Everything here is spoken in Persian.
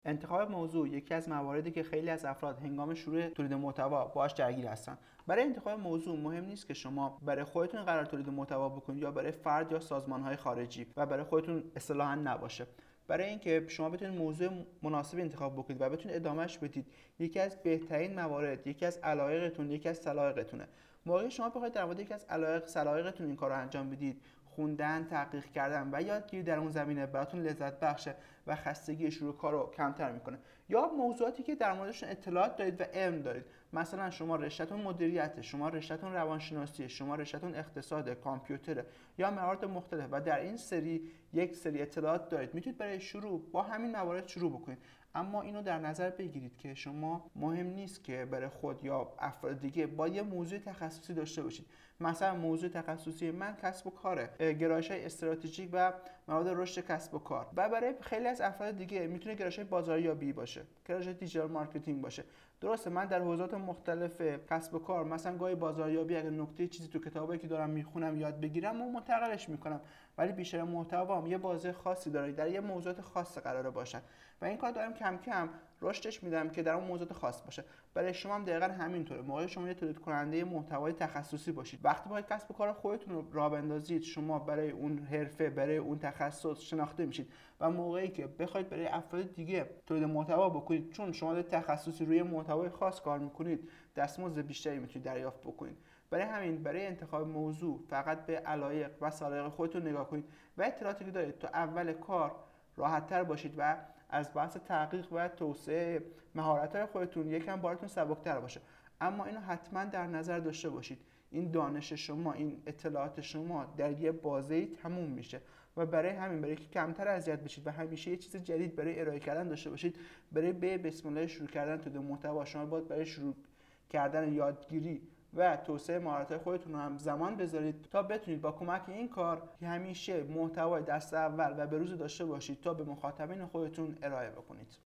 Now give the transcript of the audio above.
انتخاب موضوع یکی از مواردی که خیلی از افراد هنگام شروع تولید محتوا باهاش درگیر هستن. برای انتخاب موضوع مهم نیست که شما برای خودتون قرار تولید محتوا بکنید یا برای فرد یا سازمان‌های خارجی و برای خودتون اصطلاحاً نباشه. برای اینکه شما بتونید موضوع مناسبی انتخاب بکنید و بتونید ادامهش بدید، یکی از بهترین موارد، یکی از علایقتون، یکی از سلایقتونه. موقعی شما بخواید در مورد یکی از علایق سلایقتون این کارو انجام بدید، خوندن، تحقیق کردن و یادگیری در اون زمینه براتون لذت بخشه و خستگی شروع کار رو کمتر میکنه. یا موضوعاتی که در موردشون اطلاعات دارید و علم دارید، مثلا شما رشتهتون مدیریت، شما رشتهتون روانشناسی، شما رشتهتون اقتصاد، کامپیوتر یا موارد مختلف و در این یک سری اطلاعات دارید، میتونید برای شروع با همین موارد شروع بکنید. اما اینو در نظر بگیرید که شما مهم نیست که برای خود یا افراد دیگه با یه موضوع تخصصی داشته باشید. مثلا موضوع تخصصی من کسب و کاره، گرایش‌های استراتژیک و موارد رشد کسب و کار، و برای خیلی از افراد دیگه میتونه گرایش‌های بازاریابی باشه، گرایش‌های دیجیتال مارکتینگ باشه. درسته من در حوزات مختلف کسب و کار مثلا گاهی بازاریابی اگه نکته چیزی تو کتابایی که دارم میخونم یاد بگیرم و منتقلش میکنم، ولی بیشتر محتوام یه بازه خاصی داره، در یه موضوعات خاص قراره باشه و این کار دارم کم کم رشدش میدم که در اون موضوعات خاص باشه. برای شما هم دقیقاً همینطوره. موقعی شما یه تولید کننده محتوای تخصصی باشید، وقتی باید کسب و کار خودتون رو راه بندازید، شما برای اون حرفه، برای اون تخصص شناخته میشید و موقعی که بخواید برای افراد دیگه تولید محتوا بکنید، چون شما در تخصصی روی محتوای خاص کار میکنید، دستمزد بیشتری میتونید دریافت بکنید. برای همین برای انتخاب موضوع فقط به علایق و سلایق خودتون نگاه کنید و اطلاعاتی که دارید تا اول کار راحت‌تر باشید و از بحث تحقیق و توسعه مهارت‌های خودتون یکم بارتون سبک‌تر باشه. اما اینو حتما در نظر داشته باشید، این دانش شما، این اطلاعات شما در یه بازه‌ای تموم میشه و برای همین، برای که کمتر اذیت بشید و همیشه یه چیز جدید برای ارائه کردن داشته باشید، برای بسم الله شروع کردن تولید محتوا شما باید برای شروع کردن یادگیری و توسعه مهارت‌های خودتون هم زمان بذارید تا بتونید با کمک این کار که همیشه محتوای دست اول و بروز داشته باشید تا به مخاطبین خودتون ارائه بکنید.